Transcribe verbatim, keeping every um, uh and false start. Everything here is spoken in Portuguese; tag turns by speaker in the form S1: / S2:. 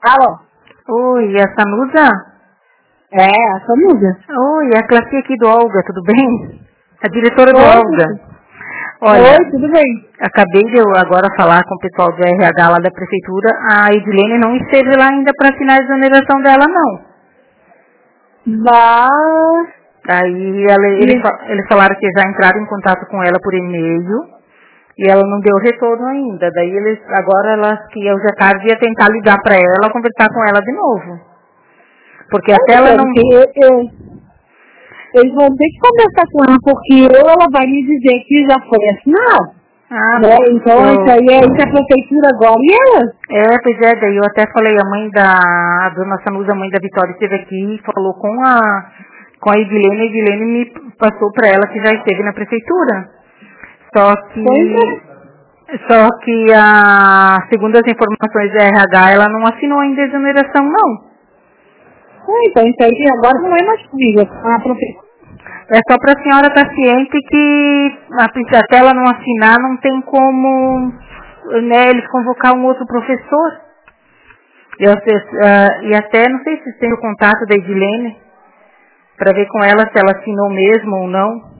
S1: Alô?
S2: Oi, a Sanusa?
S1: É, a Sanusa.
S2: Oi, é a Classe aqui do Olga, tudo bem? A diretora do
S1: Oi,
S2: Olga. Olha,
S1: Oi, tudo bem?
S2: acabei de eu agora falar com o pessoal do R H lá da prefeitura, a Edilene não esteve lá ainda para assinar a exoneração dela, não.
S1: Mas...
S2: Aí ela, eles, eles falaram que já entraram em contato com ela por e-mail e ela não deu retorno ainda. Daí eles, agora elas que hoje à tarde ia tentar ligar para ela, conversar com ela de novo. Porque
S1: Eu
S2: até ela não...
S1: que eu, eu, eles vão ter que conversar com ela, porque ou ela vai me dizer que já foi assinado.
S2: Ah,
S1: Né? Então
S2: eu...
S1: isso aí é isso é a prefeitura agora e ela.
S2: É, pois é, daí eu até falei, a mãe da, a dona Sanusa, a mãe da Vitória, esteve aqui e falou com a, com a Edilene, a Edilene me passou para ela que já esteve na prefeitura. Só que,
S1: É.
S2: só que a, segundo as informações da R H, ela não assinou ainda a exoneração, não.
S1: É, então isso aí agora não é mais comigo, é com a prefeitura.
S2: É só para a senhora estar ciente que a, até ela não assinar, não tem como, né, eles convocar um outro professor. Eu, uh, e até, não sei se tem o contato da Edilene, para ver com ela se ela assinou mesmo ou não.